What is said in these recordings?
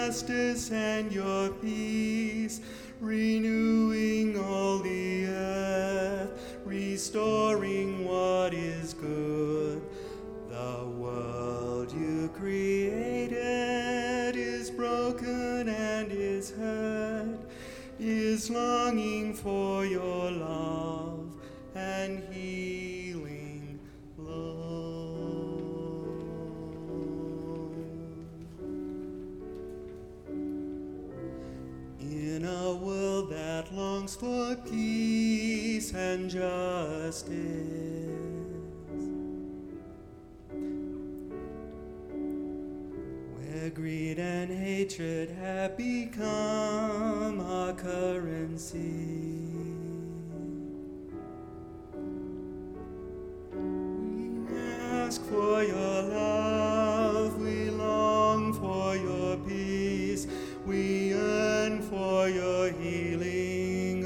justice and your peace, renewing all the earth, restoring what is good. The world you created is broken and is hurt, is longing for your love and healing love. In a world that longs for peace and justice, where greed and hatred have become our currency, we ask for your love, we long for your peace, we yearn for your healing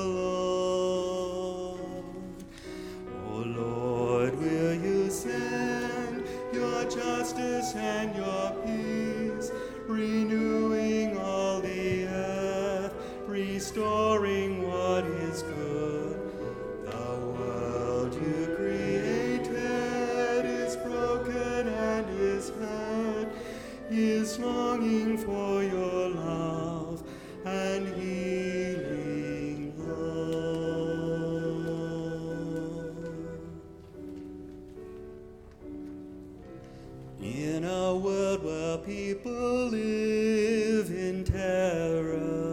alone. O Lord, will you send your justice and your peace, renewing all the earth, restoring what is good. The world you created is broken and is hurt, is longing for your love and healing love. In a world where people live in terror,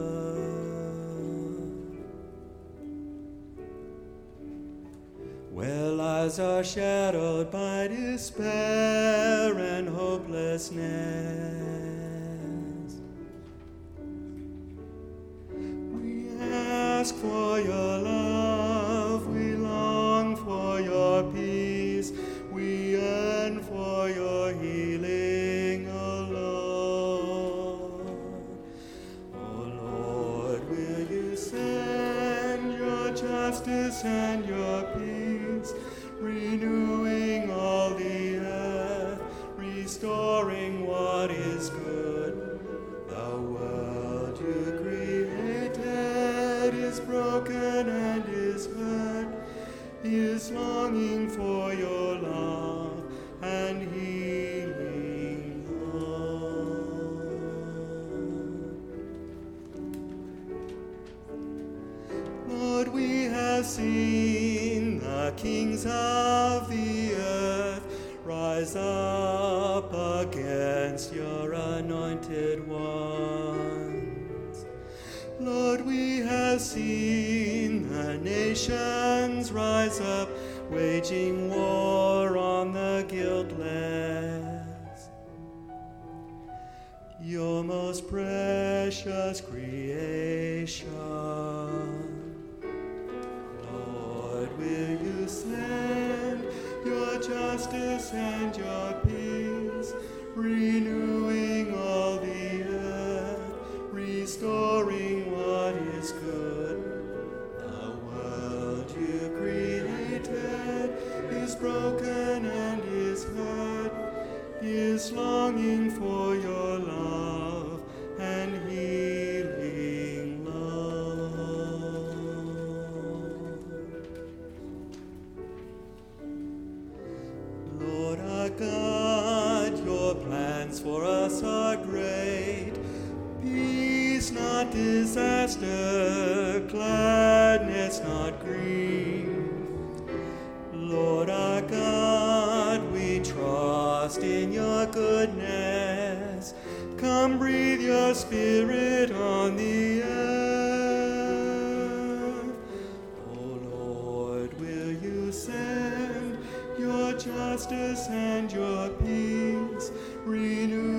where lives are shadowed by despair and hopelessness, we ask for your love, we long for your peace, we yearn for your healing alone. O Lord, will you send your justice and your peace, renewing all the earth, restoring what is good. The world you created is broken and is hurt, is longing for your love and healing love. Lord, we have seen the kings of the earth rise up against your anointed ones. Lord, we have seen the nations rise up, waging war on the guiltless. Your most precious creation, Lord, will you send your justice and your peace, renewing all the earth, restoring what is good. The world you created is broken and is hurt, is longing for your love and healing love. Lord our God, your plans for us are great. Peace, not disaster, gladness, not grief. Lord our God, we trust in your goodness. Come breathe your spirit on the earth. O Lord, will you send your justice and your peace, renew